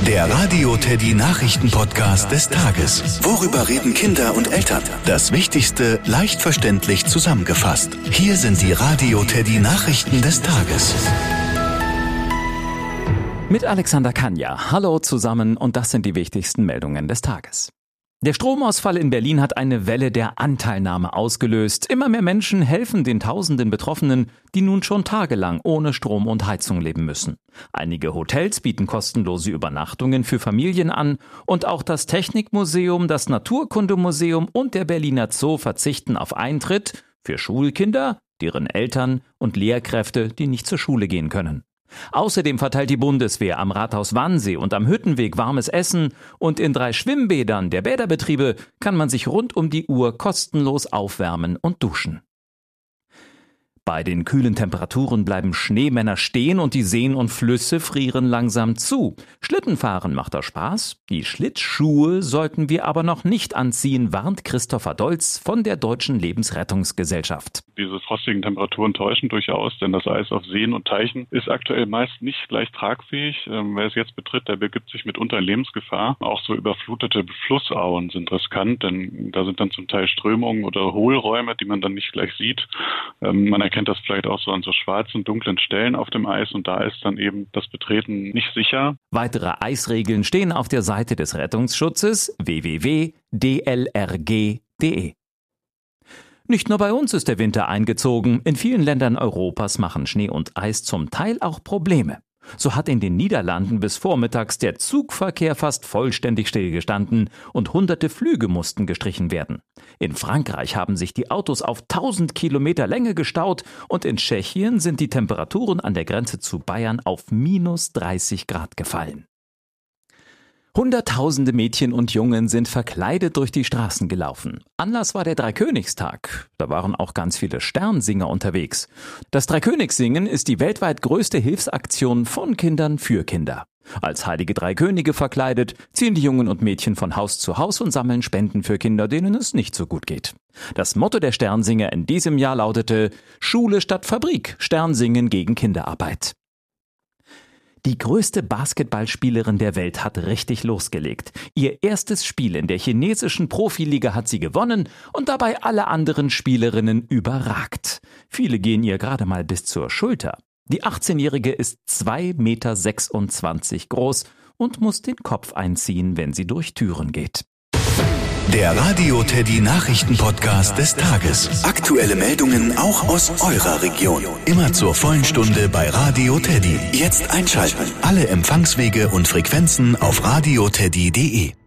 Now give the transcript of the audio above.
Der Radio Teddy Nachrichten-Podcast des Tages. Worüber reden Kinder und Eltern? Das Wichtigste leicht verständlich zusammengefasst. Hier sind die Radio Teddy Nachrichten des Tages. Mit Alexander Kanja. Hallo zusammen und das sind die wichtigsten Meldungen des Tages. Der Stromausfall in Berlin hat eine Welle der Anteilnahme ausgelöst. Immer mehr Menschen helfen den tausenden Betroffenen, die nun schon tagelang ohne Strom und Heizung leben müssen. Einige Hotels bieten kostenlose Übernachtungen für Familien an und auch das Technikmuseum, das Naturkundemuseum und der Berliner Zoo verzichten auf Eintritt für Schulkinder, deren Eltern und Lehrkräfte, die nicht zur Schule gehen können. Außerdem verteilt die Bundeswehr am Rathaus Wannsee und am Hüttenweg warmes Essen und in 3 Schwimmbädern der Bäderbetriebe kann man sich rund um die Uhr kostenlos aufwärmen und duschen. Bei den kühlen Temperaturen bleiben Schneemänner stehen und die Seen und Flüsse frieren langsam zu. Schlittenfahren macht da Spaß, die Schlittschuhe sollten wir aber noch nicht anziehen, warnt Christopher Dolz von der Deutschen Lebensrettungsgesellschaft. Diese frostigen Temperaturen täuschen durchaus, denn das Eis auf Seen und Teichen ist aktuell meist nicht leicht tragfähig. Wer es jetzt betritt, der begibt sich mitunter in Lebensgefahr. Auch so überflutete Flussauen sind riskant, denn da sind dann zum Teil Strömungen oder Hohlräume, die man dann nicht gleich sieht. Man erkennt das vielleicht auch so an so schwarzen, dunklen Stellen auf dem Eis und da ist dann eben das Betreten nicht sicher. Weitere Eisregeln stehen auf der Seite des Rettungsschutzes www.dlrg.de. Nicht nur bei uns ist der Winter eingezogen, in vielen Ländern Europas machen Schnee und Eis zum Teil auch Probleme. So hat in den Niederlanden bis vormittags der Zugverkehr fast vollständig stillgestanden und hunderte Flüge mussten gestrichen werden. In Frankreich haben sich die Autos auf 1000 Kilometer Länge gestaut und in Tschechien sind die Temperaturen an der Grenze zu Bayern auf -30 Grad gefallen. Hunderttausende Mädchen und Jungen sind verkleidet durch die Straßen gelaufen. Anlass war der Dreikönigstag. Da waren auch ganz viele Sternsinger unterwegs. Das Dreikönigssingen ist die weltweit größte Hilfsaktion von Kindern für Kinder. Als heilige drei Könige verkleidet, ziehen die Jungen und Mädchen von Haus zu Haus und sammeln Spenden für Kinder, denen es nicht so gut geht. Das Motto der Sternsinger in diesem Jahr lautete: Schule statt Fabrik, Sternsingen gegen Kinderarbeit. Die größte Basketballspielerin der Welt hat richtig losgelegt. Ihr erstes Spiel in der chinesischen Profiliga hat sie gewonnen und dabei alle anderen Spielerinnen überragt. Viele gehen ihr gerade mal bis zur Schulter. Die 18-Jährige ist 2,26 Meter groß und muss den Kopf einziehen, wenn sie durch Türen geht. Der Radio Teddy Nachrichten-Podcast des Tages. Aktuelle Meldungen auch aus eurer Region. Immer zur vollen Stunde bei Radio Teddy. Jetzt einschalten. Alle Empfangswege und Frequenzen auf radioteddy.de.